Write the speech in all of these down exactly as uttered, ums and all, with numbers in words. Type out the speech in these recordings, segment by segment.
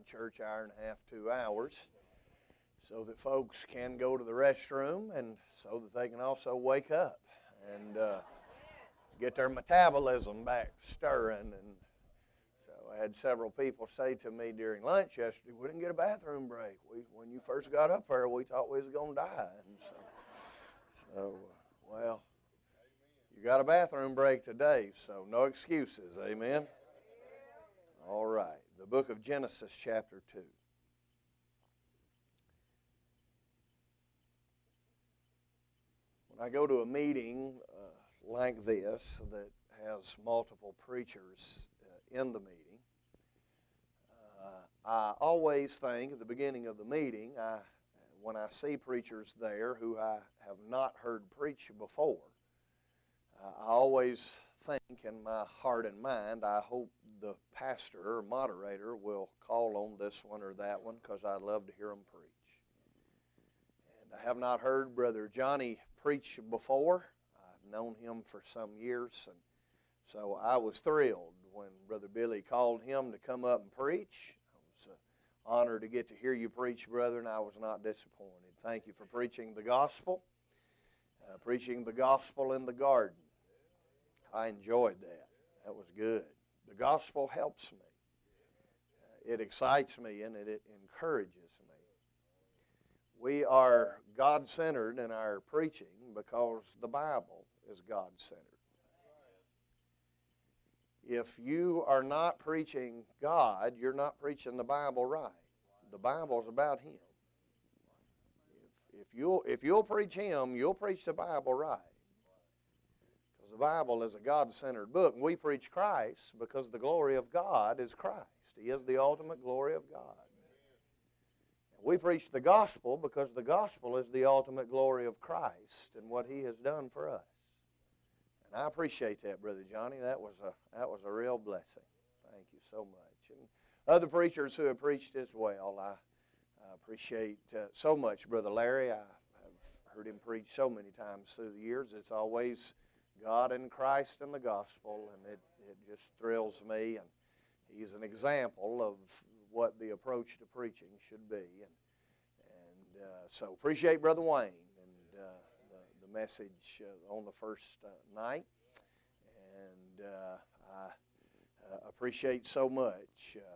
church hour and a half, two hours, so that folks can go to the restroom and so that they can also wake up and uh, get their metabolism back stirring. And so I had several people say to me during lunch yesterday, we didn't get a bathroom break. We, when you first got up there, we thought we was going to die. And so, so, well, you got a bathroom break today, so no excuses, amen? All right, the book of Genesis chapter two. When I go to a meeting uh, like this that has multiple preachers uh, in the meeting, uh, I always think at the beginning of the meeting, I, when I see preachers there who I have not heard preach before, uh, I always think in my heart and mind, I hope the pastor or moderator will call on this one or that one, because I love to hear them preach. And I have not heard Brother Johnny preach before. I've known him for some years, and so I was thrilled when Brother Billy called him to come up and preach. I was uh, honored to get to hear you preach, brother, and I was not disappointed. Thank you for preaching the gospel, uh, preaching the gospel in the garden. I enjoyed that. That was good. The gospel helps me. Uh, it excites me and it, it encourages me. We are God-centered in our preaching because the Bible is God-centered. If you are not preaching God, you're not preaching the Bible right. The Bible's about Him. If, if, you'll, if you'll preach Him, you'll preach the Bible right. The Bible is a God-centered book. We preach Christ because the glory of God is Christ. He is the ultimate glory of God. We preach the gospel because the gospel is the ultimate glory of Christ and what He has done for us. And I appreciate that, Brother Johnny. That was a, that was a real blessing. Thank you so much. And other preachers who have preached as well, I, I appreciate uh, so much Brother Larry. I have heard him preach so many times through the years. It's always God and Christ and the gospel, and it, it just thrills me, and he's an example of what the approach to preaching should be. And, and uh, so appreciate Brother Wayne and uh, the, the message uh, on the first uh, night, and uh, I uh, appreciate so much uh,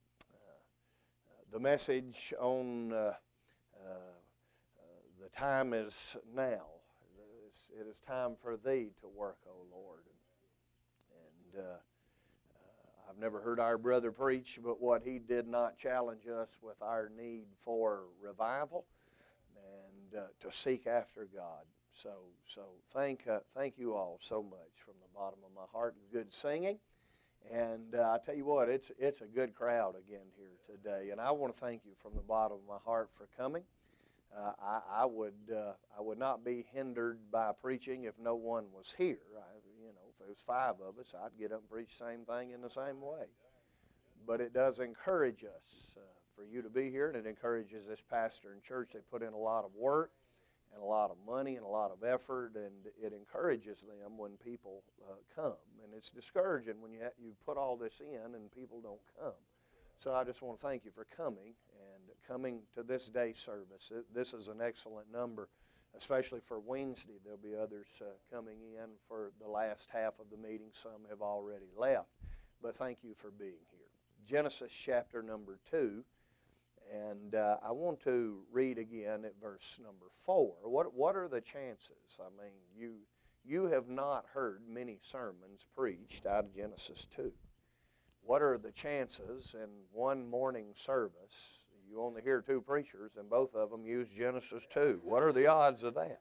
uh, the message on uh, uh, uh, the time is now. It is time for Thee to work, O Lord. And, and uh, uh, I've never heard our brother preach, but what he did not challenge us with our need for revival and uh, to seek after God. So, so thank, uh, thank you all so much from the bottom of my heart. Good singing. And uh, I tell you what, it's, it's a good crowd again here today. And I want to thank you from the bottom of my heart for coming. Uh, I, I would uh, I would not be hindered by preaching if no one was here. I, you know, if there was five of us, I'd get up and preach the same thing in the same way. But it does encourage us uh, for you to be here, and it encourages this pastor and church. They put in a lot of work and a lot of money and a lot of effort, and it encourages them when people uh, come. And it's discouraging when you ha- you put all this in and people don't come. So I just want to thank you for coming and coming to this day's service. This is an excellent number, especially for Wednesday. There'll be others uh, coming in for the last half of the meeting. Some have already left. But thank you for being here. Genesis chapter number two. And uh, I want to read again at verse number four. What, what are the chances? I mean, you, you have not heard many sermons preached out of Genesis two. What are the chances in one morning service, you only hear two preachers and both of them use Genesis two? What are the odds of that?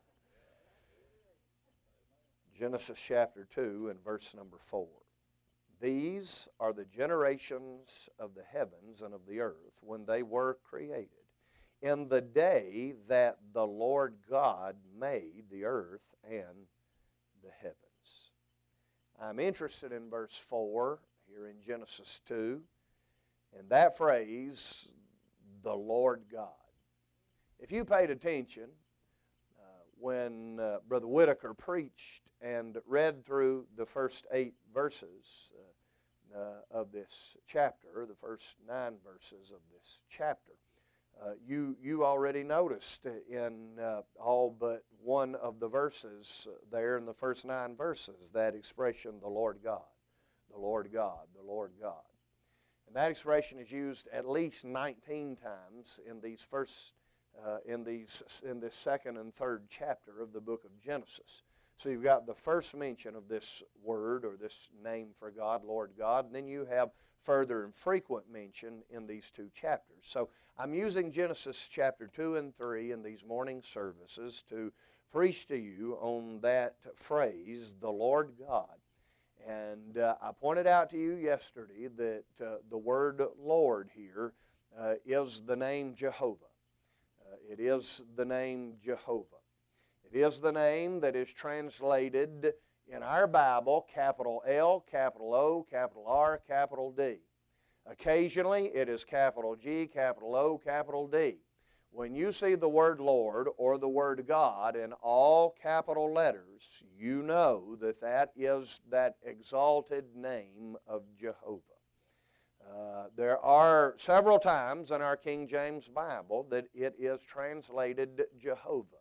Genesis chapter two and verse number four. These are the generations of the heavens and of the earth when they were created, in the day that the Lord God made the earth and the heavens. I'm interested in verse four here in Genesis two, and that phrase, the Lord God. If you paid attention uh, when uh, Brother Whitaker preached and read through the first eight verses, uh, uh, of this chapter, the first nine verses of this chapter. Uh, you, you already noticed in uh, all but one of the verses there in the first nine verses that expression, the Lord God, the Lord God, the Lord God. And that expression is used at least nineteen times in these first, uh, in these, in this second and third chapter of the book of Genesis. So you've got the first mention of this word or this name for God, Lord God, and then you have further and frequent mention in these two chapters. So I'm using Genesis chapter two and three in these morning services to preach to you on that phrase, the Lord God. And uh, I pointed out to you yesterday that uh, the word Lord here uh, is the name Jehovah. Uh, it is the name Jehovah. It is the name that is translated in our Bible, capital L, capital O, capital R, capital D. Occasionally, it is capital G, capital O, capital D. When you see the word Lord or the word God in all capital letters, you know that that is that exalted name of Jehovah. Uh, there are several times in our King James Bible that it is translated Jehovah.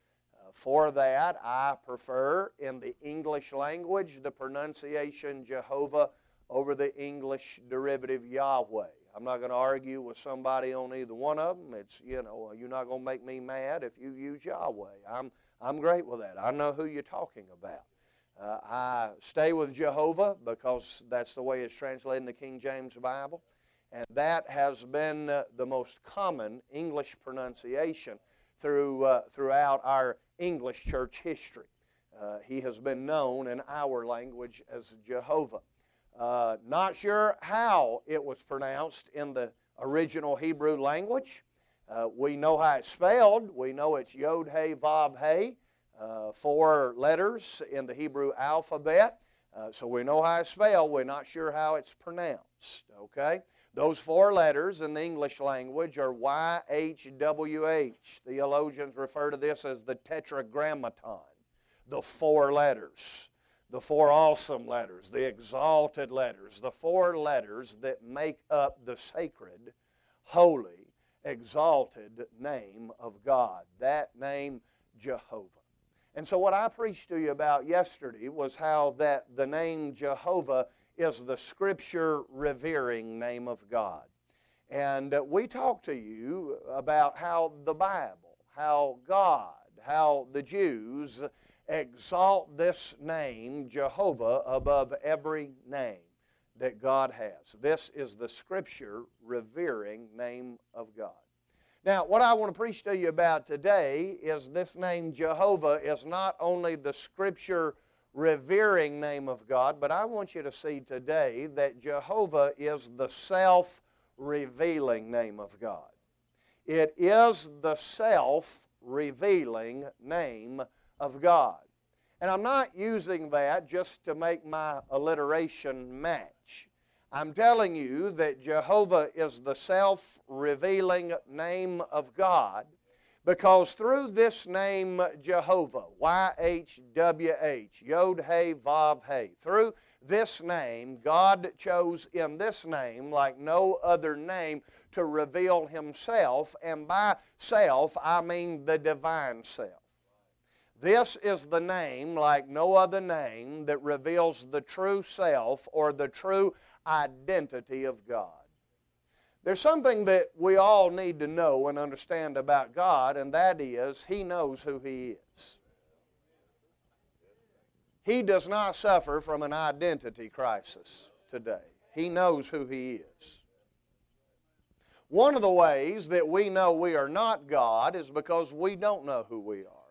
For that, I prefer in the English language the pronunciation Jehovah over the English derivative Yahweh. I'm not going to argue with somebody on either one of them. It's, you know, you're not going to make me mad if you use Yahweh. I'm, I'm great with that. I know who you're talking about. Uh, I stay with Jehovah because that's the way it's translated in the King James Bible. And that has been uh, the most common English pronunciation through, uh, throughout our English church history. Uh, he has been known in our language as Jehovah. Uh, not sure how it was pronounced in the original Hebrew language. Uh, we know how it's spelled. We know it's Yod He Vav He, uh, four letters in the Hebrew alphabet. Uh, so we know how it's spelled. We're not sure how it's pronounced. Okay? Those four letters in the English language are Y H W H. Theologians refer to this as the tetragrammaton, the four letters, the four awesome letters, the exalted letters, the four letters that make up the sacred, holy, exalted name of God, that name Jehovah. And so what I preached to you about yesterday was how that the name Jehovah is the Scripture-revering name of God. And uh, we talked to you about how the Bible, how God, how the Jews exalt this name, Jehovah, above every name that God has. This is the Scripture-revering name of God. Now, what I want to preach to you about today is this name Jehovah is not only the Scripture revering name of God, but I want you to see today that Jehovah is the self-revealing name of God. It is the self-revealing name of God. And I'm not using that just to make my alliteration match. I'm telling you that Jehovah is the self-revealing name of God, because through this name Jehovah, Y H W H, Yod He Vav He, through this name, God chose in this name, like no other name, to reveal Himself, and by self, I mean the divine self. This is the name, like no other name, that reveals the true self or the true identity of God. There's something that we all need to know and understand about God, and that is He knows who He is. He does not suffer from an identity crisis today. He knows who He is. One of the ways that we know we are not God is because we don't know who we are.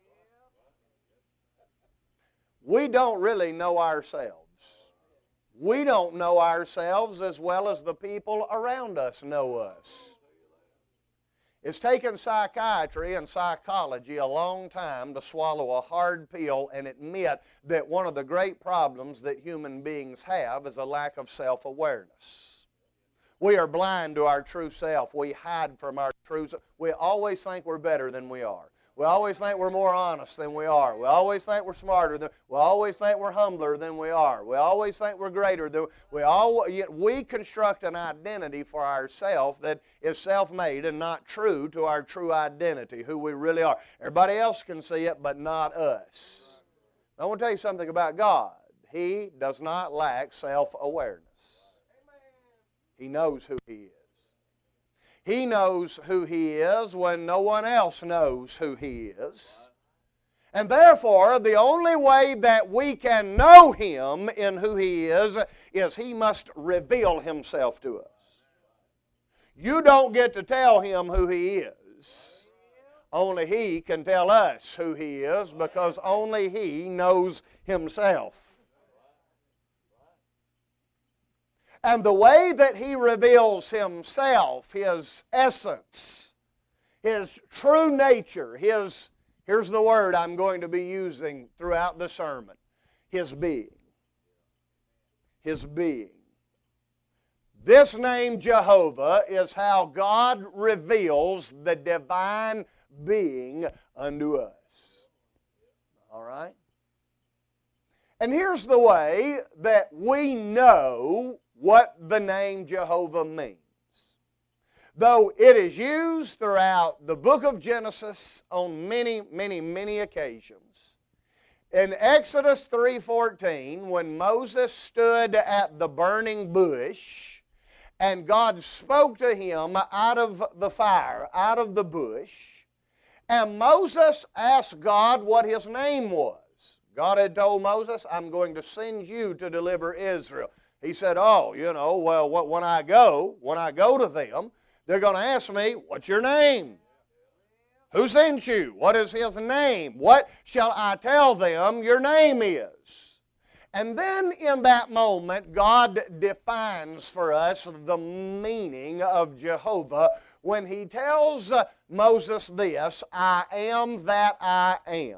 We don't really know ourselves. We don't know ourselves as well as the people around us know us. It's taken psychiatry and psychology a long time to swallow a hard pill and admit that one of the great problems that human beings have is a lack of self-awareness. We are blind to our true self. We hide from our true self. We always think we're better than we are. We always think we're more honest than we are. We always think we're smarter than. We always think we're humbler than we are. We always think we're greater than we. All, yet we construct an identity for ourselves that is self-made and not true to our true identity, who we really are. Everybody else can see it, but not us. I want to tell you something about God. He does not lack self-awareness. He knows who He is. He knows who He is when no one else knows who He is. And therefore, the only way that we can know Him in who He is, is He must reveal Himself to us. You don't get to tell Him who He is. Only He can tell us who He is, because only He knows Himself. And the way that He reveals Himself, His essence, His true nature, His, here's the word I'm going to be using throughout the sermon, His being. His being. This name Jehovah is how God reveals the divine being unto us. All right? And here's the way that we know what the name Jehovah means. Though it is used throughout the book of Genesis on many, many, many occasions. In Exodus three fourteen, when Moses stood at the burning bush and God spoke to him out of the fire, out of the bush, and Moses asked God what his name was. God had told Moses, I'm going to send you to deliver Israel. He said, oh, you know, well, when I go, when I go to them, they're going to ask me, what's your name? Who sent you? What is his name? What shall I tell them your name is? And then in that moment, God defines for us the meaning of Jehovah when He tells Moses this, I am that I am.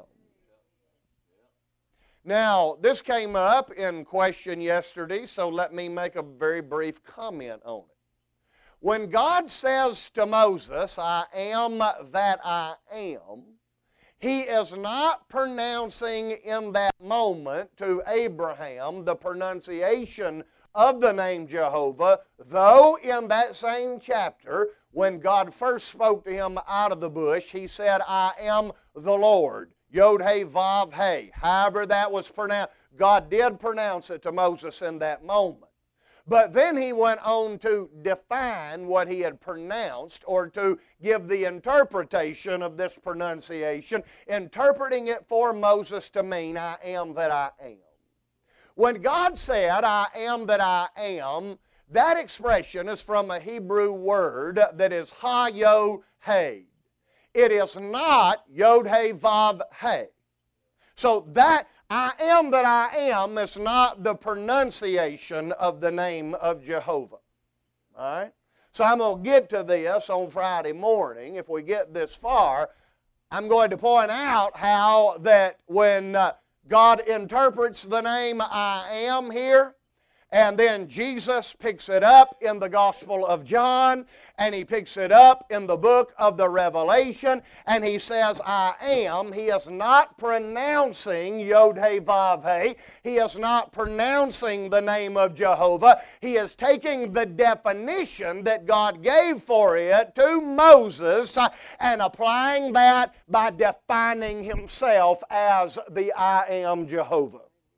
Now, this came up in question yesterday, so let me make a very brief comment on it. When God says to Moses, I am that I am, He is not pronouncing in that moment to Abraham the pronunciation of the name Jehovah, though in that same chapter, when God first spoke to him out of the bush, He said, I am the Lord. Yod-Heh-Vav-Heh. However that was pronounced, God did pronounce it to Moses in that moment. But then He went on to define what He had pronounced, or to give the interpretation of this pronunciation, interpreting it for Moses to mean, I am that I am. When God said, I am that I am, that expression is from a Hebrew word that is Ha-Yod-Heh. It is not Yod-Heh-Vav-Heh. So that I am that I am is not the pronunciation of the name of Jehovah. All right? So I'm going to get to this on Friday morning. If we get this far, I'm going to point out how that when uh, God interprets the name I am here, and then Jesus picks it up in the Gospel of John, and He picks it up in the book of the Revelation, and He says, I am. He is not pronouncing Yod-Heh-Vav-Heh. He is not pronouncing the name of Jehovah. He is taking the definition that God gave for it to Moses and applying that by defining Himself as the I am Jehovah.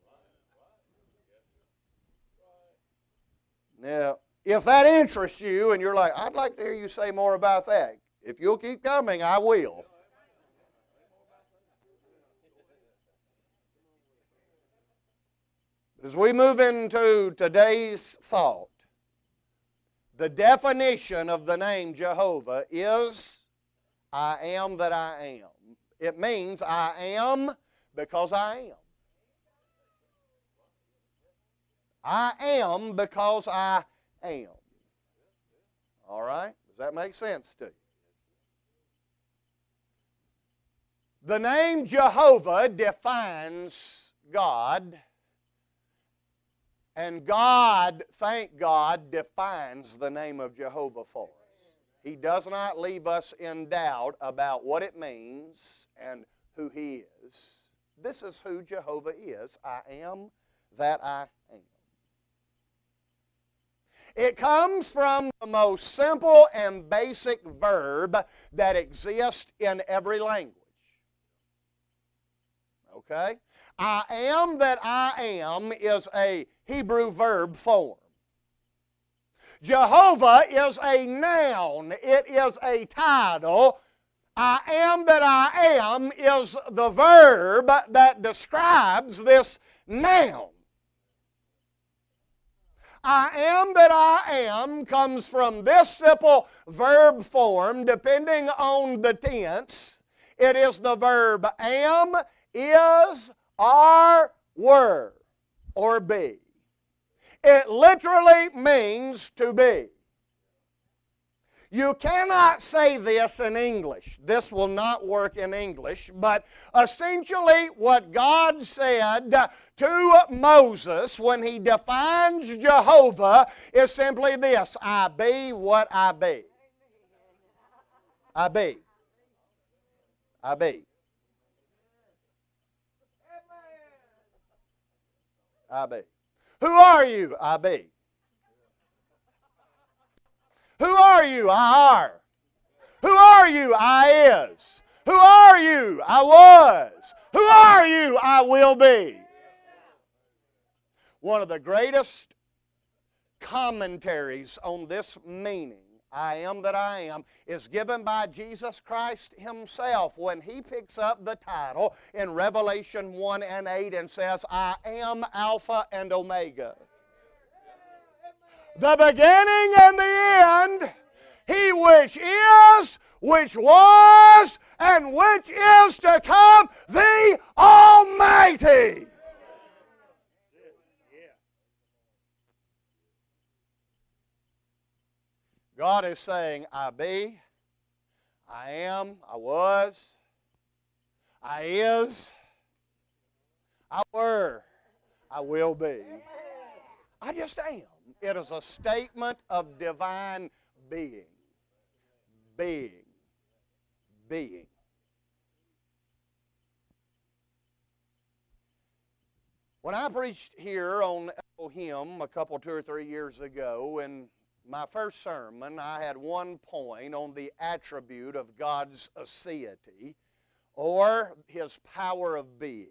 Now, if that interests you and you're like, I'd like to hear you say more about that, if you'll keep coming, I will. As we move into today's thought, the definition of the name Jehovah is, I am that I am. It means I am because I am. I am because I am. All right? Does that make sense to you? The name Jehovah defines God, and God, thank God, defines the name of Jehovah for us. He does not leave us in doubt about what it means and who He is. This is who Jehovah is. I am that I am. It comes from the most simple and basic verb that exists in every language. Okay? I am that I am is a Hebrew verb form. Jehovah is a noun. It is a title. I am that I am is the verb that describes this noun. I am that I am comes from this simple verb form, depending on the tense. It is the verb am, is, are, were, or be. It literally means to be. You cannot say this in English. This will not work in English, but essentially what God said to Moses when He defines Jehovah is simply this: I be what I be. I be. I be. I be. Who are you? I be. Who are you? I are. Who are you? I is. Who are you? I was. Who are you? I will be. One of the greatest commentaries on this meaning, I am that I am, is given by Jesus Christ Himself when He picks up the title in Revelation one and eight and says, I am Alpha and Omega, the beginning and the end, He which is, which was, and which is to come, the Almighty. God is saying, I be, I am, I was, I is, I were, I will be. I just am. It is a statement of divine being. Being. Being. When I preached here on Elohim a couple, two or three years ago, in my first sermon, I had one point on the attribute of God's aseity, or His power of being.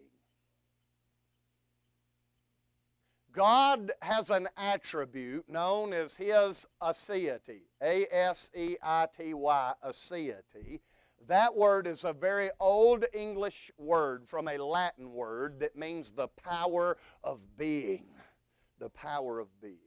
God has an attribute known as His aseity, A S E I T Y, aseity. That word is a very old English word from a Latin word that means the power of being. The power of being.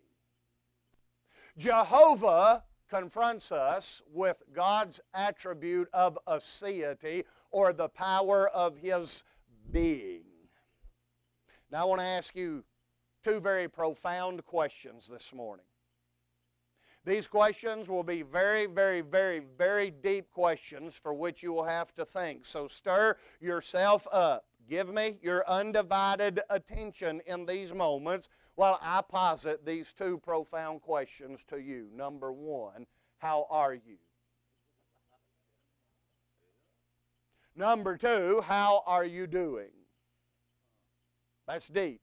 Jehovah confronts us with God's attribute of aseity, or the power of His being. Now I want to ask you two very profound questions this morning. These questions will be very, very, very, very deep questions for which you will have to think. So stir yourself up. Give me your undivided attention in these moments while I posit these two profound questions to you. Number one, how are you? Number two, how are you doing? That's deep.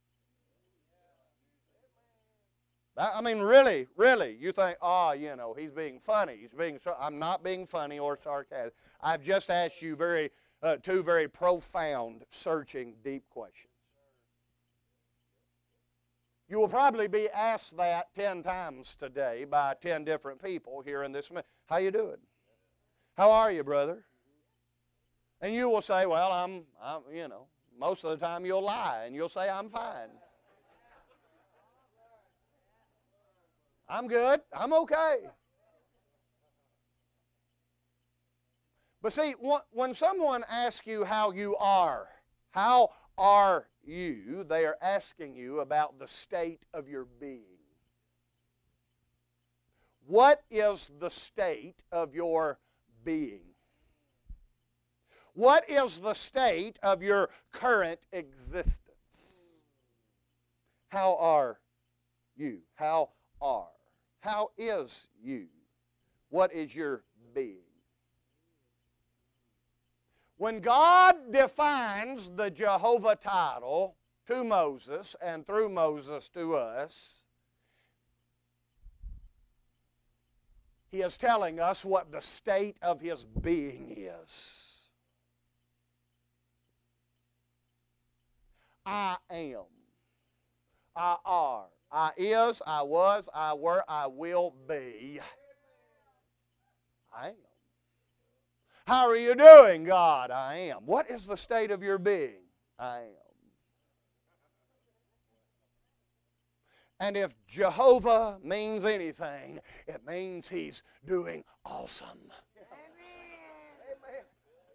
I mean, really, really, you think, oh, you know, he's being funny. He's being. I'm not being funny or sarcastic. I've just asked you very, uh, two very profound, searching, deep questions. You will probably be asked that ten times today by ten different people here in this minute. How you doing? How are you, brother? And you will say, well, I'm, I'm, you know, most of the time you'll lie and you'll say, I'm fine. I'm good. I'm okay. But see, when someone asks you how you are, how are you, they are asking you about the state of your being. What is the state of your being? What is the state of your current existence? How are you? How are? How is you? What is your being? When God defines the Jehovah title to Moses and through Moses to us, He is telling us what the state of His being is. I am. I are. I is, I was, I were, I will be. I am. How are you doing, God? I am. What is the state of your being? I am. And if Jehovah means anything, it means He's doing awesome. Amen.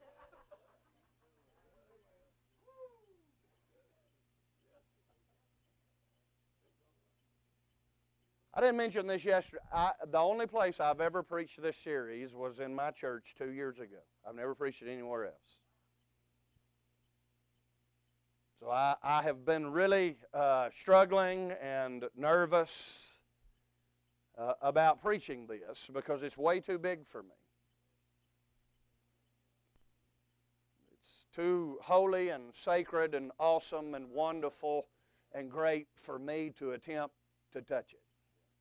I didn't mention this yesterday. I, the only place I've ever preached this series was in my church two years ago. I've never preached it anywhere else. So I, I have been really uh, struggling and nervous uh, about preaching this because it's way too big for me. It's too holy and sacred and awesome and wonderful and great for me to attempt to touch it.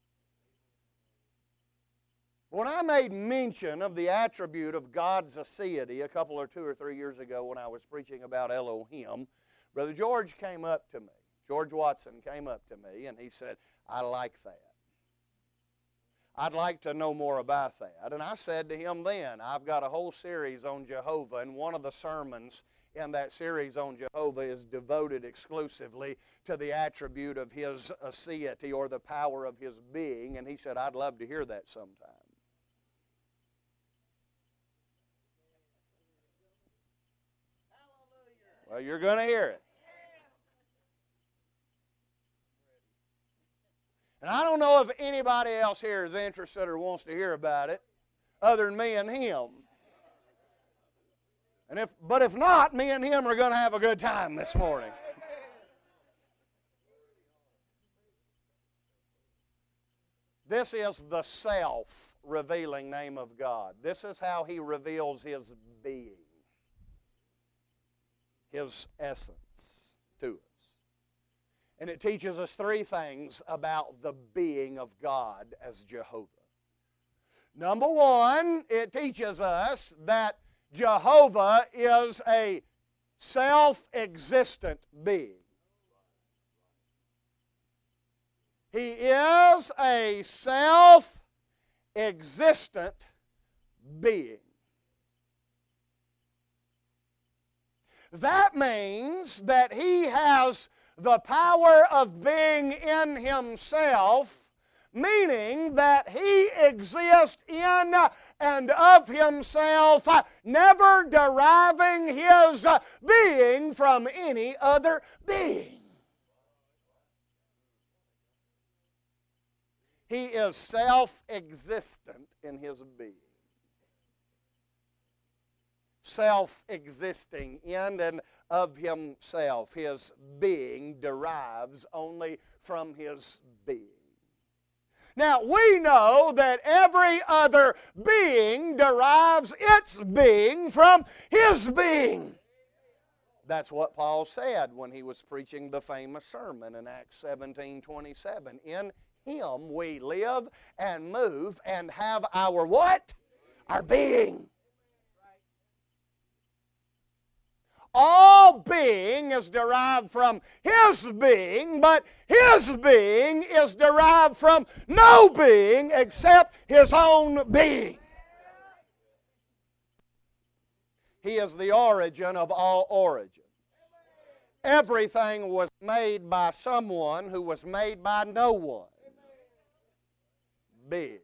When I made mention of the attribute of God's aseity a couple or two or three years ago when I was preaching about Elohim, Brother George came up to me. George Watson came up to me and he said, I like that. I'd like to know more about that. And I said to him then, I've got a whole series on Jehovah, and one of the sermons in that series on Jehovah is devoted exclusively to the attribute of His aseity or the power of His being. And he said, I'd love to hear that sometime. Well, you're going to hear it. And I don't know if anybody else here is interested or wants to hear about it other than me and him. And if, but if not, me and him are going to have a good time this morning. This is the self-revealing name of God. This is how He reveals His being, His essence to us. And it teaches us three things about the being of God as Jehovah. Number one, it teaches us that Jehovah is a self-existent being. He is a self-existent being. That means that He has the power of being in Himself, meaning that He exists in and of Himself, never deriving His being from any other being. He is self-existent in His being. Self-existing in and of Himself. His being derives only from His being. Now, we know that every other being derives its being from His being. That's what Paul said when he was preaching the famous sermon in Acts seventeen twenty-seven. In Him we live and move and have our what? Our being. All being is derived from His being, but His being is derived from no being except His own being. He is the origin of all origins. Everything was made by someone who was made by no one. Being.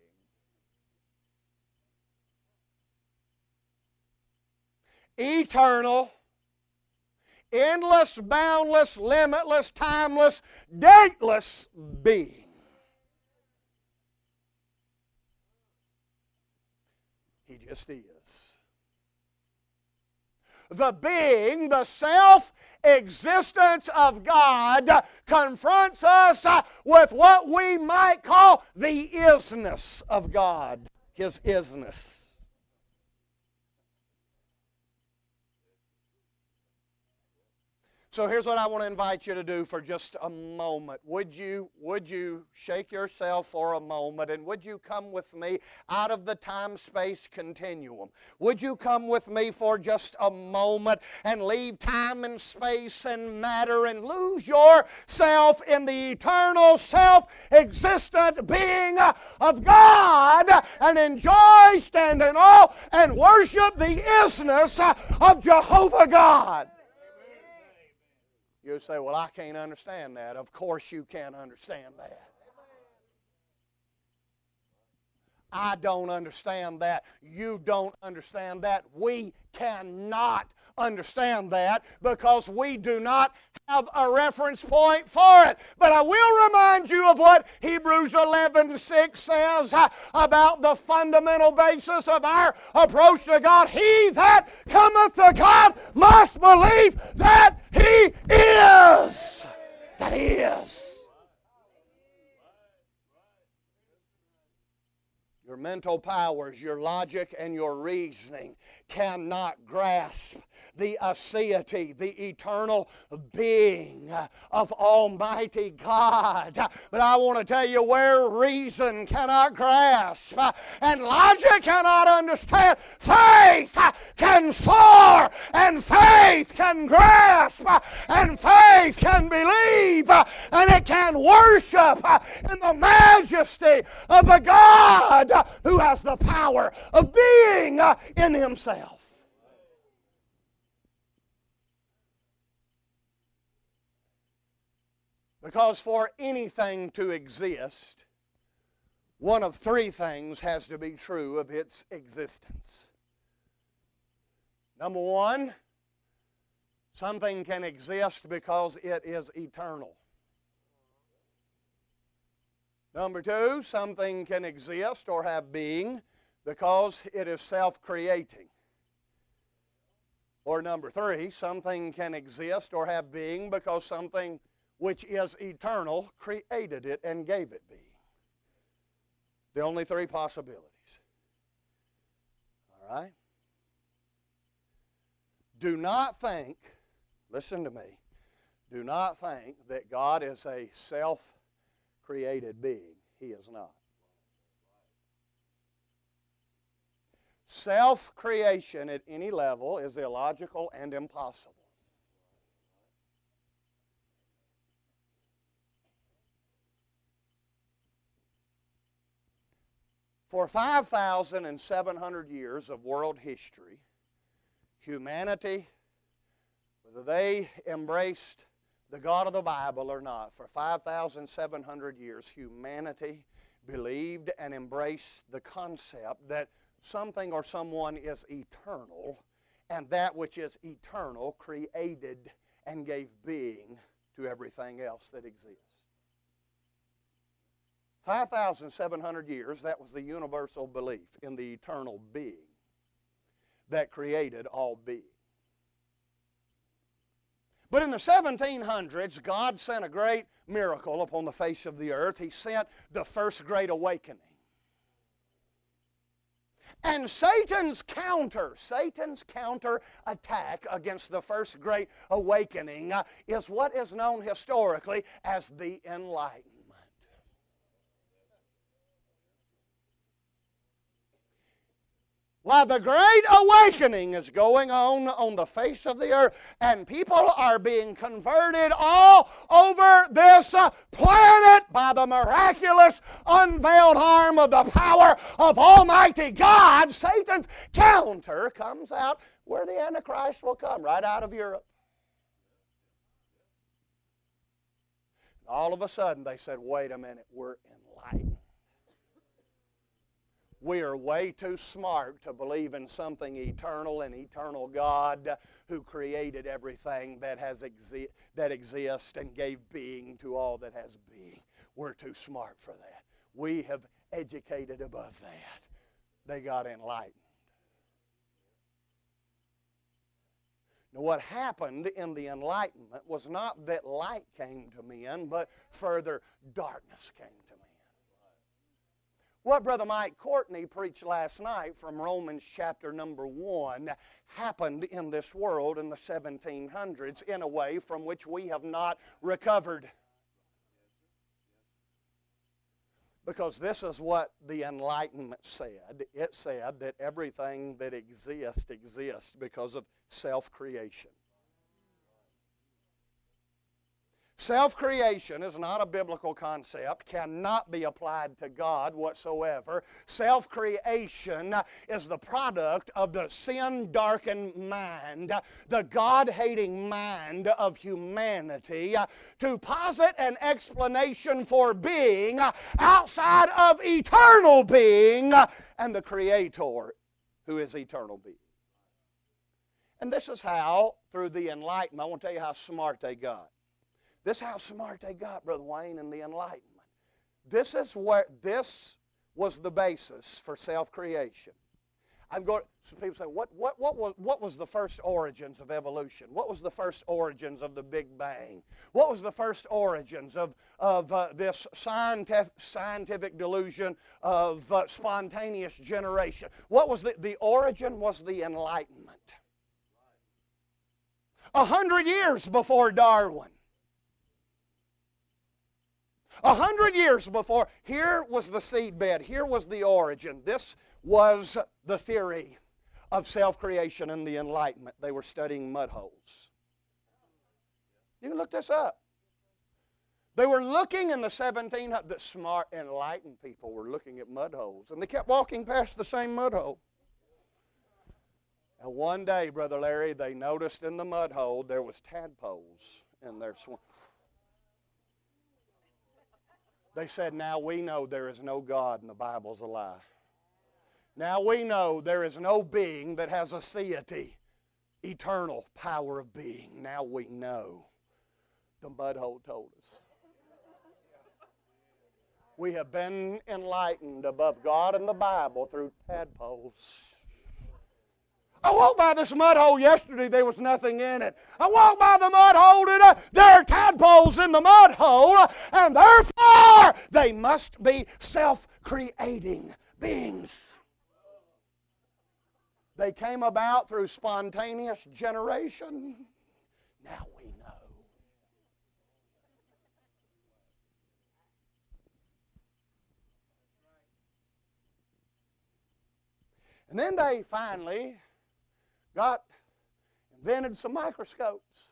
Eternal, endless, boundless, limitless, timeless, dateless being. He just is. The being, the self-existence of God confronts us with what we might call the isness of God. His isness. So here's what I want to invite you to do for just a moment. Would you, would you shake yourself for a moment, and would you come with me out of the time-space continuum? Would you come with me for just a moment and leave time and space and matter and lose yourself in the eternal, self-existent being of God and enjoy, stand in awe, and worship the isness of Jehovah God? You say, well, I can't understand that. Of course you can't understand that. I don't understand that. You don't understand that. We cannot understand that because we do not have a reference point for it. But I will remind you of what Hebrews eleven six says uh, about the fundamental basis of our approach to God. He that cometh to God must believe that He is. That He is. Your mental powers, your logic, and your reasoning cannot grasp the aseity, the eternal being of Almighty God. But I want to tell you where reason cannot grasp and logic cannot understand, faith can soar, and faith can grasp, and faith can believe, and it can worship in the majesty of the God who has the power of being in Himself. Because for anything to exist, one of three things has to be true of its existence. Number one, something can exist because it is eternal. Number two, something can exist or have being because it is self-creating. Or number three, something can exist or have being because something which is eternal created it and gave it being. The only three possibilities. All right? Do not think, listen to me, do not think that God is a self-created being. He is not. Self-creation at any level is illogical and impossible. For five thousand seven hundred years of world history, humanity, whether they embraced the God of the Bible or not, for five thousand seven hundred years, humanity believed and embraced the concept that something or someone is eternal, and that which is eternal created and gave being to everything else that exists. five thousand seven hundred years, that was the universal belief in the eternal being that created all being. But in the seventeen hundreds, God sent a great miracle upon the face of the earth. He sent the first great awakening. And Satan's counter, Satan's counter attack against the first great awakening uh, is what is known historically as the Enlightenment. While the Great Awakening is going on on the face of the earth, and people are being converted all over this uh, planet by the miraculous unveiled arm of the power of Almighty God, Satan's counter comes out where the Antichrist will come, right out of Europe. All of a sudden they said, wait a minute, we're enlightened. We are way too smart to believe in something eternal, an eternal God who created everything that has exi- that exists and gave being to all that has being. We're too smart for that. We have educated above that. They got enlightened. Now, what happened in the Enlightenment was not that light came to men, but further darkness came to men. What Brother Mike Courtney preached last night from Romans chapter number one happened in this world in the seventeen hundreds in a way from which we have not recovered. Because this is what the Enlightenment said. It said that everything that exists exists because of self-creation. Self-creation is not a biblical concept, cannot be applied to God whatsoever. Self-creation is the product of the sin-darkened mind, the God-hating mind of humanity, to posit an explanation for being outside of eternal being and the Creator, who is eternal being. And this is how, through the Enlightenment, I want to tell you how smart they got. This is how smart they got, Brother Wayne, in the Enlightenment. This is where this was the basis for self-creation. I'm going. Some people say, what, what, what, was, what was the first origins of evolution? What was the first origins of the Big Bang? What was the first origins of, of uh, this scientific, scientific delusion of uh, spontaneous generation? What was the, the origin was the Enlightenment. A hundred years before Darwin. A hundred years before, here was the seedbed, here was the origin. This was the theory of self-creation in the Enlightenment. They were studying mud holes. You can look this up. They were looking in the seventeen hundreds, the smart, enlightened people were looking at mud holes, and they kept walking past the same mud hole. And one day, Brother Larry, they noticed in the mud hole there was tadpoles in their swim. They said, now we know there is no God and the Bible's a lie. Now we know there is no being that has a deity, eternal power of being. Now we know. The mud hole told us. We have been enlightened above God and the Bible through tadpoles. I walked by this mud hole yesterday, there was nothing in it. I walked by the mud hole today, there are tadpoles in the mud hole, and therefore they must be self-creating beings. They came about through spontaneous generation. Now we know. And then they finally got invented some microscopes.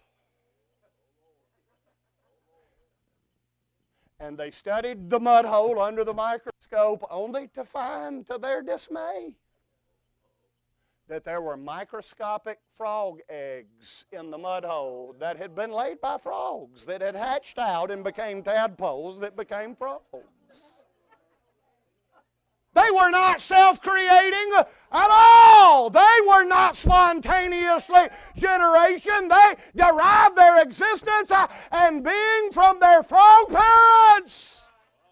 And they studied the mud hole under the microscope only to find, to their dismay, that there were microscopic frog eggs in the mud hole that had been laid by frogs, that had hatched out and became tadpoles that became frogs. They were not self-creating at all. They were not spontaneously generation. They derived their existence and being from their frog parents.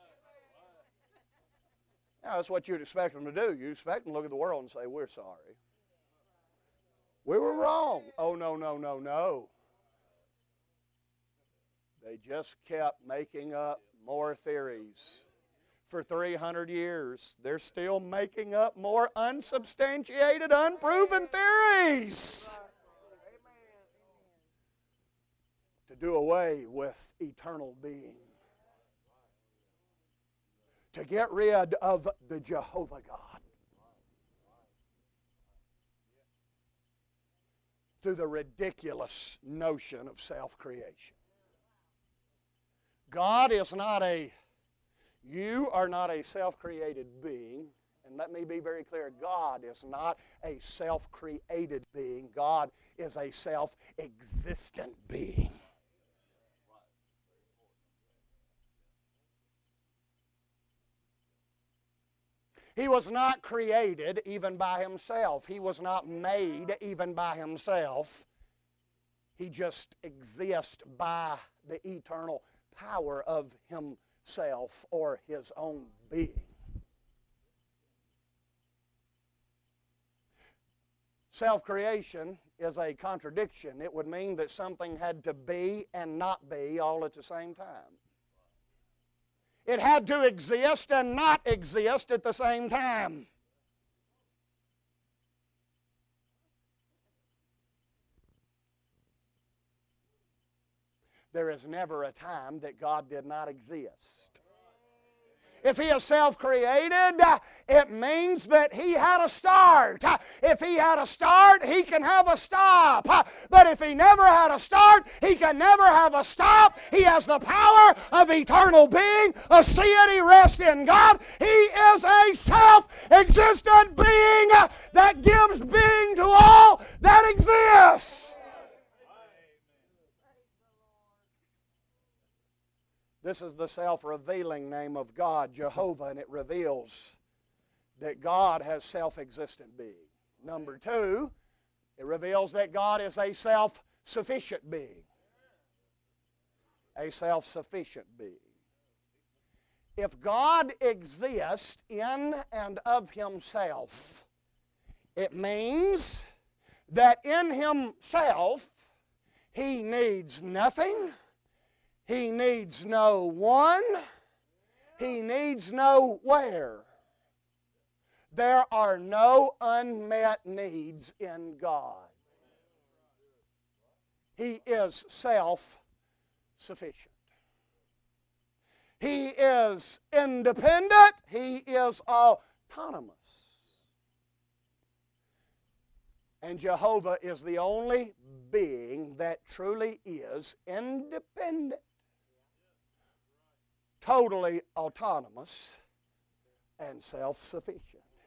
Now, that's what you'd expect them to do. You'd expect them to look at the world and say, we're sorry. We were wrong. Oh, no, no, no, no. They just kept making up more theories. For three hundred years, they're still making up more unsubstantiated, unproven theories to do away with eternal being, to get rid of the Jehovah God through the ridiculous notion of self-creation. God is not a You are not a self-created being, and let me be very clear, God is not a self-created being. God is a self-existent being. He was not created even by himself. He was not made even by himself. He just exists by the eternal power of himself. Self or his own being. Self-creation is a contradiction. It would mean that something had to be and not be all at the same time. It had to exist and not exist at the same time. There is never a time that God did not exist. If He is self-created, it means that He had a start. If He had a start, He can have a stop. But if He never had a start, He can never have a stop. He has the power of eternal being. Aseity rests in God. He is a self-existent being that gives being to all that exists. This is the self-revealing name of God, Jehovah, and it reveals that God has self-existent being. Number two, it reveals that God is a self-sufficient being. A self-sufficient being. If God exists in and of Himself, it means that in Himself He needs nothing. He needs no one. He needs nowhere. There are no unmet needs in God. He is self-sufficient. He is independent. He is autonomous. And Jehovah is the only being that truly is independent, totally autonomous, and self-sufficient.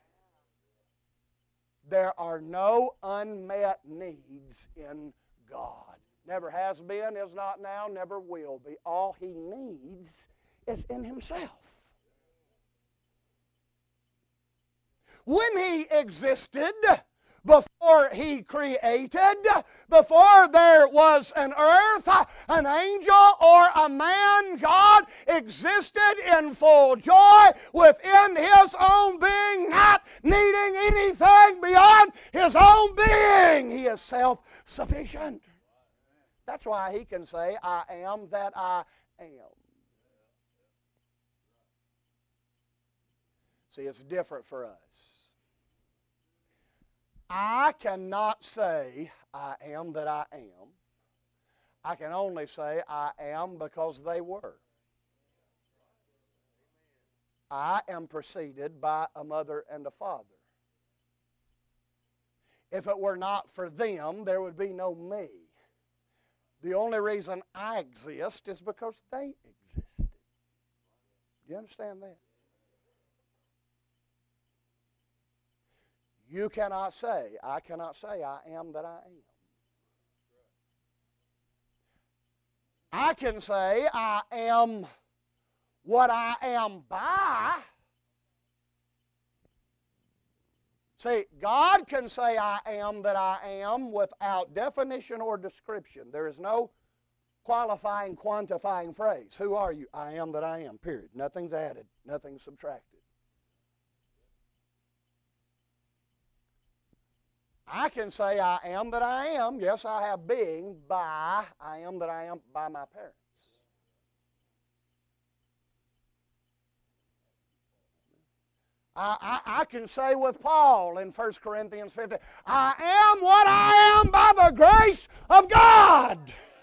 There are no unmet needs in God. Never has been, is not now, never will be. All He needs is in Himself. When He existed, before He created, before there was an earth, an angel, or a man, God existed in full joy within His own being, not needing anything beyond His own being. He is self-sufficient. That's why He can say, I am that I am. See, it's different for us. I cannot say, I am that I am. I can only say, I am because they were. I am preceded by a mother and a father. If it were not for them, there would be no me. The only reason I exist is because they existed. Do you understand that? You cannot say, I cannot say, I am that I am. I can say, I am what I am by. See, God can say, I am that I am without definition or description. There is no qualifying, quantifying phrase. Who are you? I am that I am, period. Nothing's added, nothing's subtracted. I can say I am that I am. Yes, I have being by, I am that I am by my parents. I, I, I can say with Paul in First Corinthians fifteen, I am what I am by the grace of God.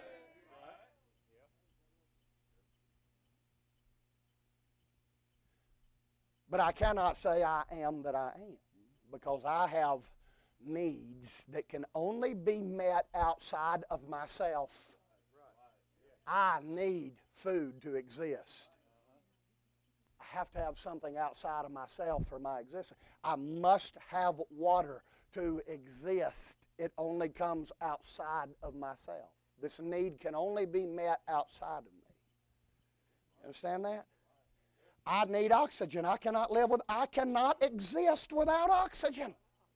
But I cannot say I am that I am because I have needs that can only be met outside of myself. I need food to exist. I have to have something outside of myself for my existence. I must have water to exist. It only comes outside of myself. This need can only be met outside of me. Understand that? I need oxygen. I cannot live with, I cannot exist without oxygen.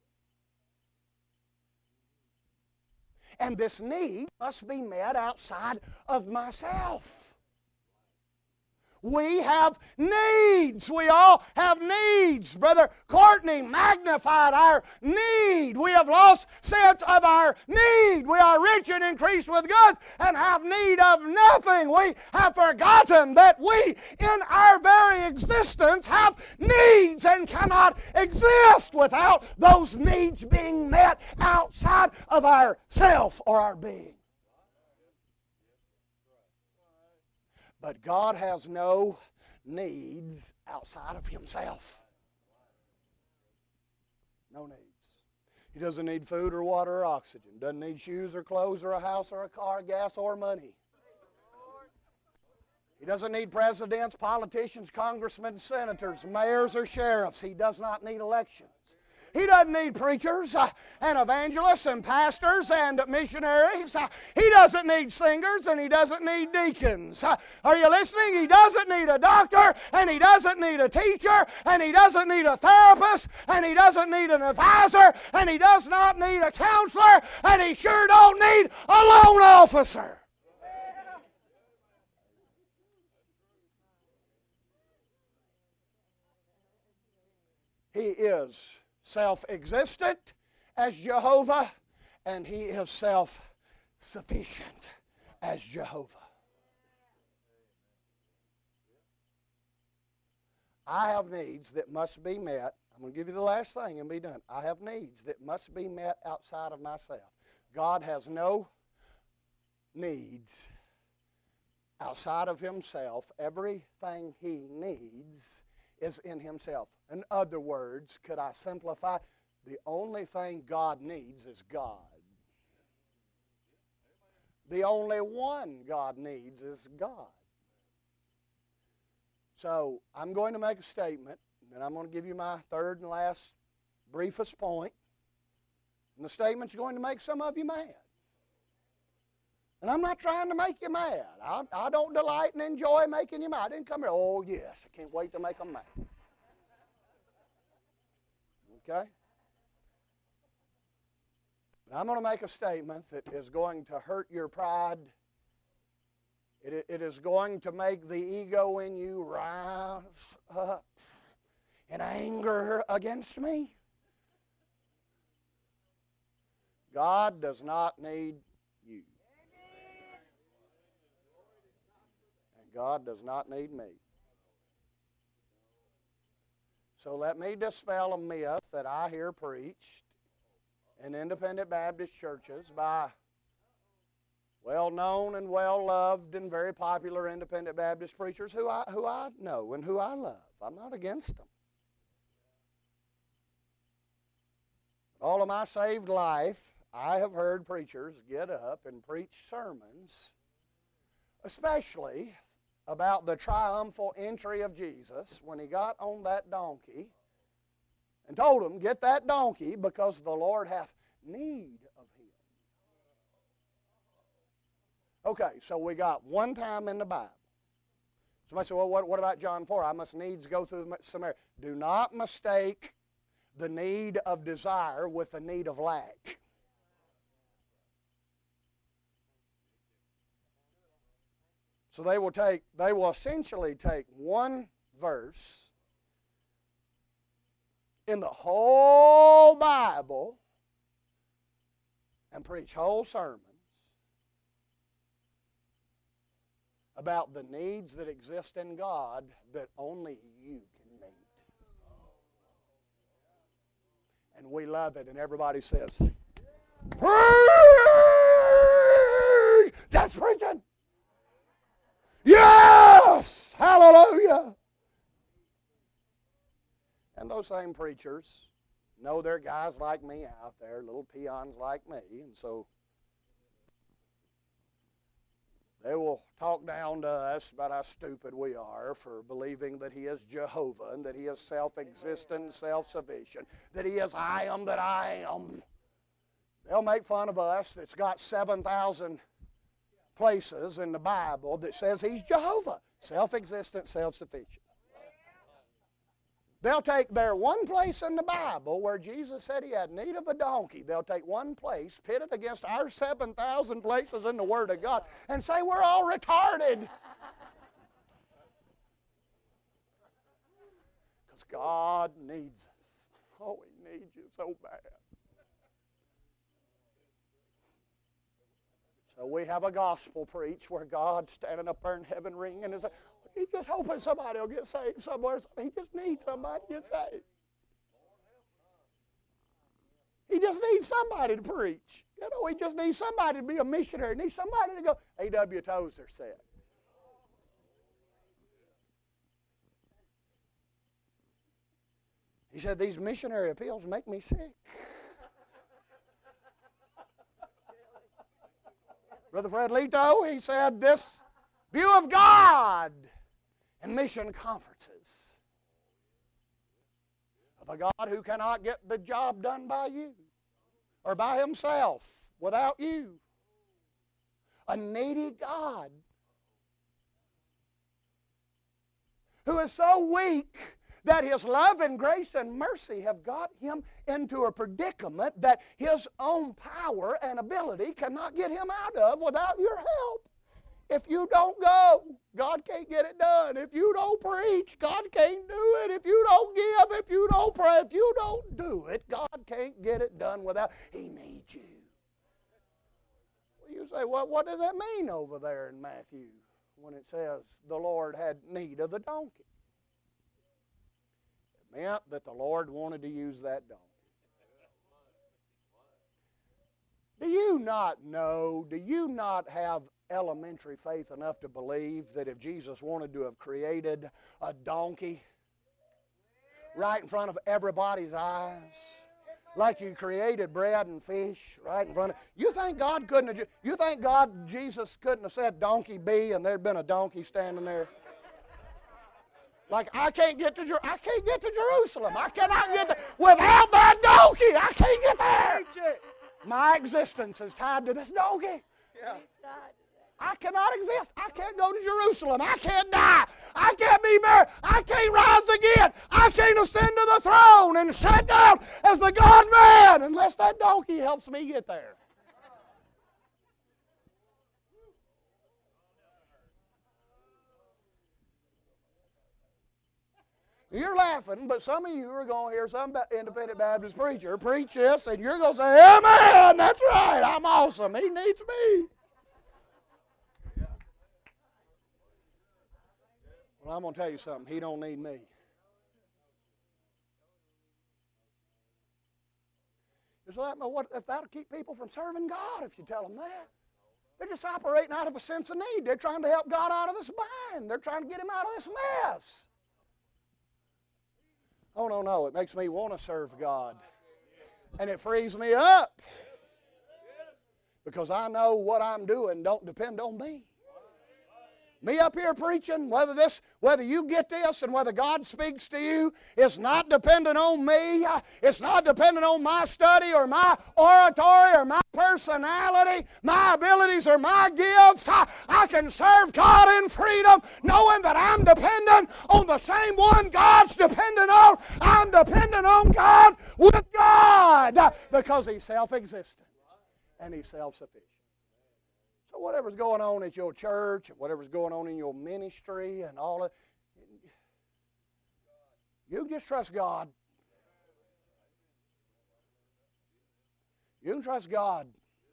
And this need must be met outside of myself. we have needs. We all have needs. Brother Courtney magnified our need. We have lost sense of our need. We are rich and increased with goods and have need of nothing. We have forgotten that we, in our very existence, have needs and cannot exist without those needs being met outside of ourself or our being. But God has no needs outside of Himself. No needs. He doesn't need food or water or oxygen. Doesn't need shoes or clothes or a house or a car, gas or money. He doesn't need presidents, politicians, congressmen, senators, mayors, or sheriffs. He does not need elections. He doesn't need preachers uh, and evangelists and pastors and missionaries. Uh, he doesn't need singers and he doesn't need deacons. Uh, are you listening? He doesn't need a doctor and he doesn't need a teacher and he doesn't need a therapist and he doesn't need an advisor and he does not need a counselor and he sure don't need a loan officer. He is self-existent as Jehovah, and He is self-sufficient as Jehovah. I have needs that must be met. I'm going to give you the last thing and be done. I have needs that must be met outside of myself. God has no needs outside of Himself. Everything He needs is in Himself. In other words, could I simplify? The only thing God needs is God. The only one God needs is God. So I'm going to make a statement, and then I'm going to give you my third and last briefest point. And the statement's going to make some of you mad. And I'm not trying to make you mad. I, I don't delight and enjoy making you mad. I didn't come here, oh yes, I can't wait to make them mad. Okay? But I'm going to make a statement that is going to hurt your pride. It, it is going to make the ego in you rise up in anger against me. God does not need you. And God does not need me. So let me dispel a myth that I hear preached in independent Baptist churches by well-known and well-loved and very popular independent Baptist preachers who I, who I know and who I love. I'm not against them. All of my saved life, I have heard preachers get up and preach sermons, especially about the triumphal entry of Jesus when He got on that donkey and told them, get that donkey because the Lord hath need of him. Okay, so we got one time in the Bible. Somebody said, well, what, what about John four? I must needs go through Samaria. Do not mistake the need of desire with the need of lack. So they will take, they will essentially take one verse in the whole Bible and preach whole sermons about the needs that exist in God that only you can meet. And we love it, and everybody says, preach! That's preaching! Yes! Hallelujah! And those same preachers know there are guys like me out there, little peons like me, and so they will talk down to us about how stupid we are for believing that He is Jehovah and that He is self-existent, self-sufficient, that He is I am that I am. They'll make fun of us that's got seven thousand places in the Bible that says He's Jehovah, self-existent, self-sufficient. They'll take their one place in the Bible where Jesus said He had need of a donkey. They'll take one place, pit it against our seven thousand places in the Word of God, and say we're all retarded. Because God needs us. Oh, He needs you so bad. So we have a gospel preach where God's standing up there in heaven ringing and He's just hoping somebody will get saved somewhere. He just needs somebody to get saved. He just needs somebody to preach. You know, he just needs somebody to be a missionary. He needs somebody to go. A W Tozer said. He said, these missionary appeals make me sick. Brother Fred Leto, he said, this view of God in mission conferences of a God who cannot get the job done by you or by Himself without you. A needy God who is so weak that His love and grace and mercy have got Him into a predicament that His own power and ability cannot get Him out of without your help. If you don't go, God can't get it done. If you don't preach, God can't do it. If you don't give, if you don't pray, if you don't do it, God can't get it done without. He needs you. Well, you say, well, what does that mean over there in Matthew when it says the Lord had need of the donkey? It meant that the Lord wanted to use that donkey. Do you not know, do you not have elementary faith enough to believe that if Jesus wanted to have created a donkey right in front of everybody's eyes, like you created bread and fish right in front of you, think God couldn't have, you think God, Jesus couldn't have said donkey be and there'd been a donkey standing there? Like, I can't get to Jer- I can't get to Jerusalem. I cannot get there without that donkey. I can't get there. My existence is tied to this donkey. Yeah. I cannot exist. I can't go to Jerusalem. I can't die. I can't be buried. I can't rise again. I can't ascend to the throne and sit down as the God-man unless that donkey helps me get there. You're laughing, but some of you are going to hear some independent Baptist preacher preach this, and you're going to say, amen, that's right, I'm awesome. He needs me. Well, I'm going to tell you something. He don't need me. It's like, well, what, if that'll keep people from serving God if you tell them that. They're just operating out of a sense of need. They're trying to help God out of this bind. They're trying to get Him out of this mess. Oh, no, no. It makes me want to serve God. And it frees me up. Because I know what I'm doing don't depend on me. Me up here preaching, whether this, whether you get this and whether God speaks to you, it's not dependent on me. It's not dependent on my study or my oratory or my personality, my abilities or my gifts. I, I can serve God in freedom knowing that I'm dependent on the same one God's dependent on. I'm dependent on God with God because He's self-existent and He's self-sufficient. So whatever's going on at your church, whatever's going on in your ministry and all that, you can just trust God. You can trust God.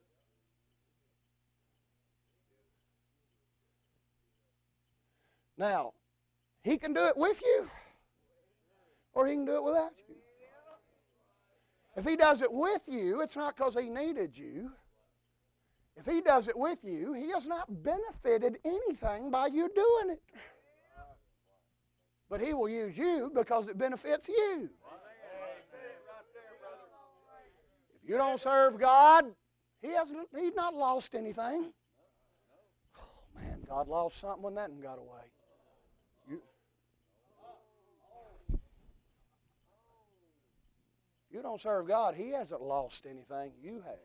Now, He can do it with you, or He can do it without you. If He does it with you, it's not because He needed you. If He does it with you, He has not benefited anything by you doing it. But He will use you because it benefits you. If you don't serve God, He hasn't, He's not lost anything. Oh man, God lost something when that one got away. You, you don't serve God, He hasn't lost anything. You have.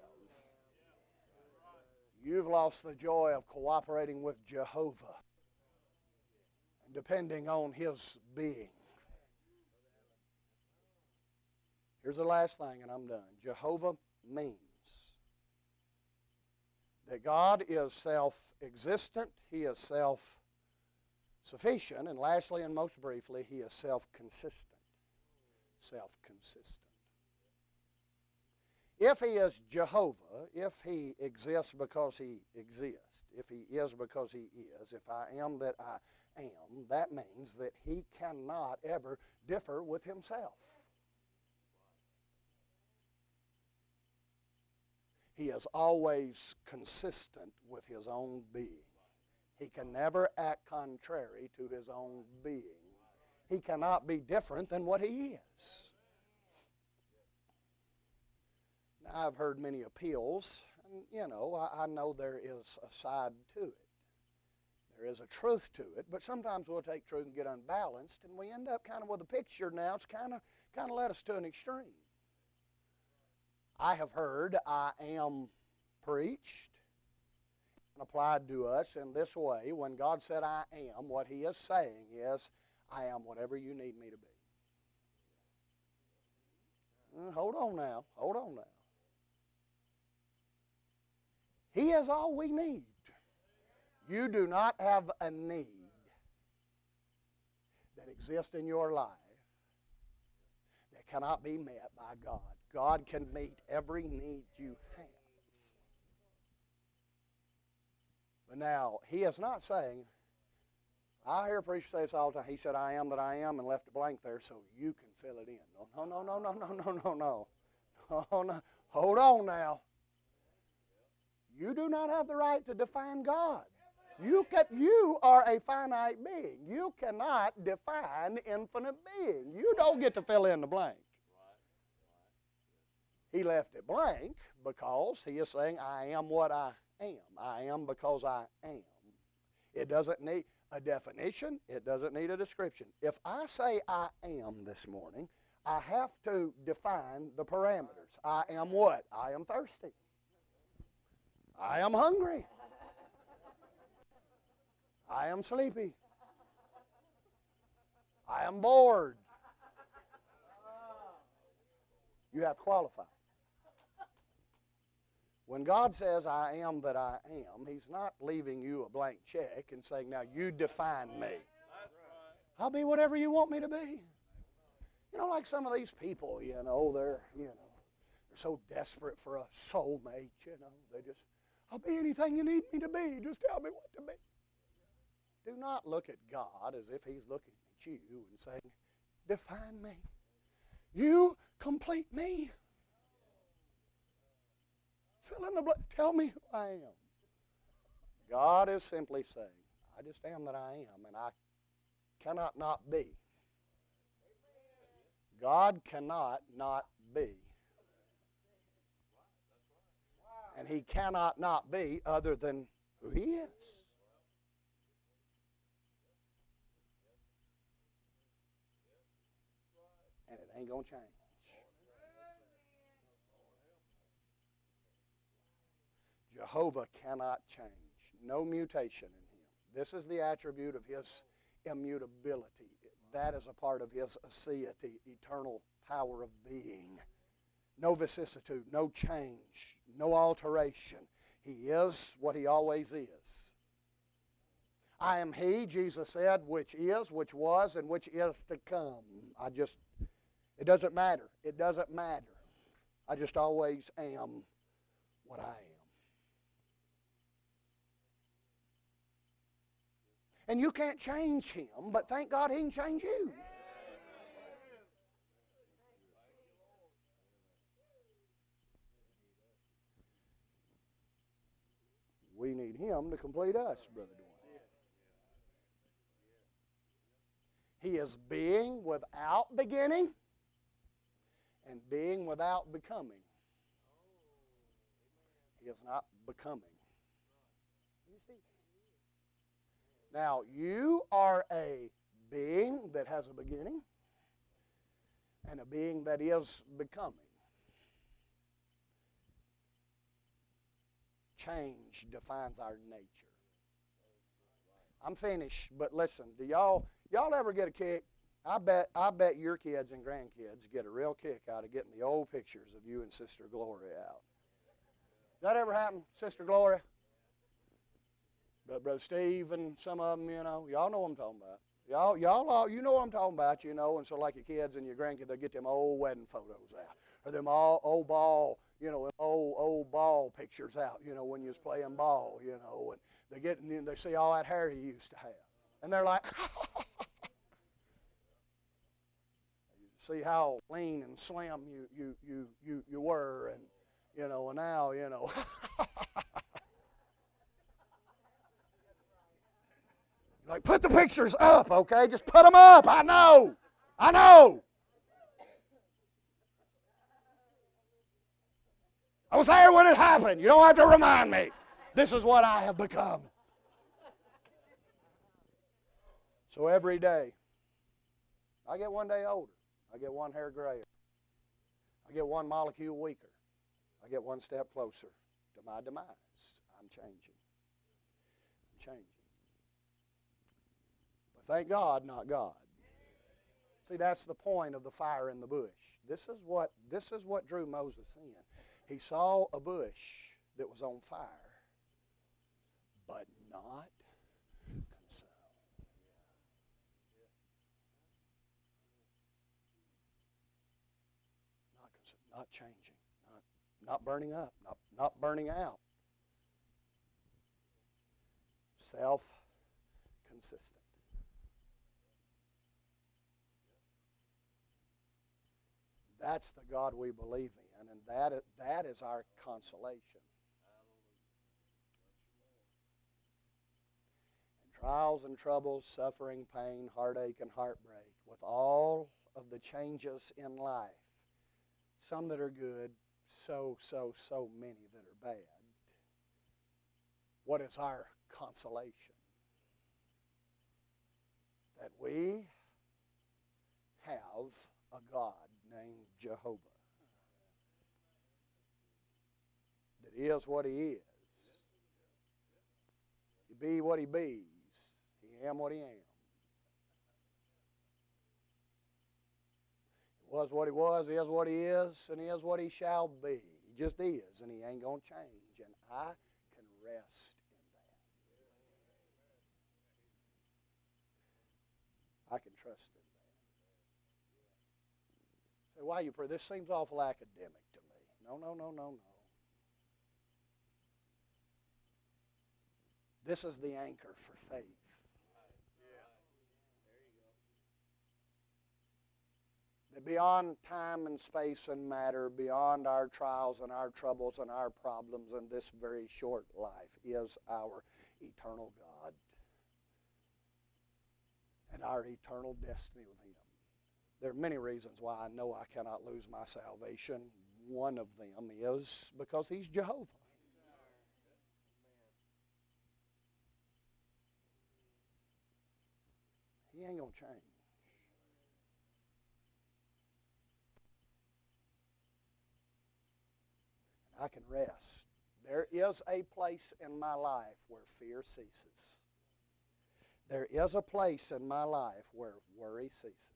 You've lost the joy of cooperating with Jehovah and depending on His being. Here's the last thing, and I'm done. Jehovah means that God is self-existent, He is self-sufficient, and lastly and most briefly, He is self-consistent. self-consistent. If He is Jehovah, if He exists because He exists, if He is because He is, if I am that I am, that means that He cannot ever differ with Himself. He is always consistent with His own being. He can never act contrary to His own being. He cannot be different than what He is. Now, I've heard many appeals, and you know, I, I know there is a side to it. There is a truth to it, but sometimes we'll take truth and get unbalanced, and we end up kind of with a picture now. It's kind of kind of led us to an extreme. I have heard I am preached and applied to us in this way. When God said I am, what He is saying is, I am whatever you need me to be. Uh, hold on now. Hold on now. He is all we need. You do not have a need that exists in your life that cannot be met by God. God can meet every need you have. But now, He is not saying, I hear preachers say this all the time. He said, I am that I am, and left a blank there so you can fill it in. No, no, no, no, no, no, no, no. Oh, no. Hold on now. You do not have the right to define God. You, can, you are a finite being. You cannot define infinite being. You don't get to fill in the blank. He left it blank because He is saying, I am what I am. I am because I am. It doesn't need a definition. It doesn't need a description. If I say I am this morning, I have to define the parameters. I am what? I am thirsty. I am hungry. I am sleepy. I am bored. You have to qualify. When God says, I am that I am, He's not leaving you a blank check and saying, now you define me. I'll be whatever you want me to be. You know, like some of these people, you know, they're, you know, they're so desperate for a soulmate, you know. They just, I'll be anything you need me to be. Just tell me what to be. Do not look at God as if He's looking at you and saying, define me. You complete me. Fill in the blank. Tell me who I am. God is simply saying, I just am that I am, and I cannot not be. God cannot not be. And He cannot not be other than who He is. And it ain't going to change. Jehovah cannot change. No mutation in Him. This is the attribute of His immutability. That is a part of His aseity, eternal power of being. No vicissitude, no change, no alteration. He is what He always is. I am He, Jesus said, which is, which was, and which is to come. I just, it doesn't matter. It doesn't matter. I just always am what I am. And you can't change Him, but thank God He can change you. We need Him to complete us, Brother Dwayne. He is being without beginning and being without becoming. He is not becoming. You see? Now, you are a being that has a beginning and a being that is becoming. Change defines our nature. I'm finished, but listen, do y'all y'all ever get a kick? I bet I bet your kids and grandkids get a real kick out of getting the old pictures of you and Sister Gloria out. Does that ever happen, Sister Gloria? But Brother Steve and some of them, you know, y'all know what I'm talking about. Y'all, y'all, all, you know what I'm talking about, you know, and so like your kids and your grandkids, they'll get them old wedding photos out, or them all old ball, you know, old old ball pictures out, you know, when you was playing ball, you know, and they get and they see all that hair you used to have, and they're like, see how lean and slim you you you you you were, and you know, and now, you know. Like, put the pictures up, okay? Just put them up. I know. I know. I was there when it happened. You don't have to remind me. This is what I have become. So every day, I get one day older. I get one hair grayer. I get one molecule weaker. I get one step closer to my demise. I'm changing. I'm changing. Thank God, not God. See, that's the point of the fire in the bush. This is what, this is what drew Moses in. He saw a bush that was on fire, but not consumed. Not consumed, not changing, not, not burning up, not, not burning out. Self-consistent. That's the God we believe in, and that is, that is our consolation. In trials and troubles, suffering, pain, heartache, and heartbreak, with all of the changes in life, some that are good, so, so, so many that are bad, what is our consolation? That we have a God named Jehovah, that is what he is. He be what he be's. He am what he am. He was what he was, he is what he is, and he is what he shall be. He just is, and he ain't going to change. And I can rest in that. I can trust in that. Say, why you pray? This seems awful academic to me. No, no, no, no, no. This is the anchor for faith. That beyond time and space and matter, beyond our trials and our troubles and our problems in this very short life, is our eternal God and our eternal destiny with him. There are many reasons why I know I cannot lose my salvation. One of them is because he's Jehovah. He ain't going to change. I can rest. There is a place in my life where fear ceases. There is a place in my life where worry ceases.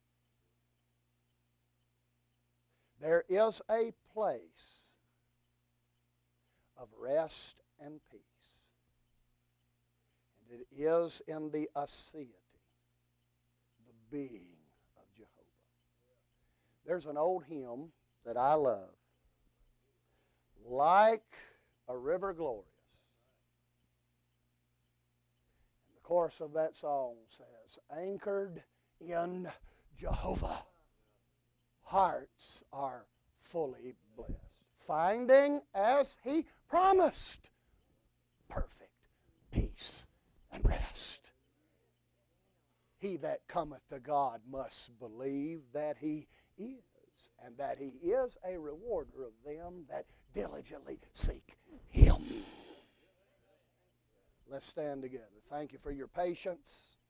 There is a place of rest and peace. And it is in the aseity, the being of Jehovah. There's an old hymn that I love. Like a river glorious. And the chorus of that song says, anchored in Jehovah, hearts are fully blessed, finding as he promised perfect peace and rest. He that cometh to God must believe that he is, and that he is a rewarder of them that diligently seek him. Let's stand together. Thank you for your patience.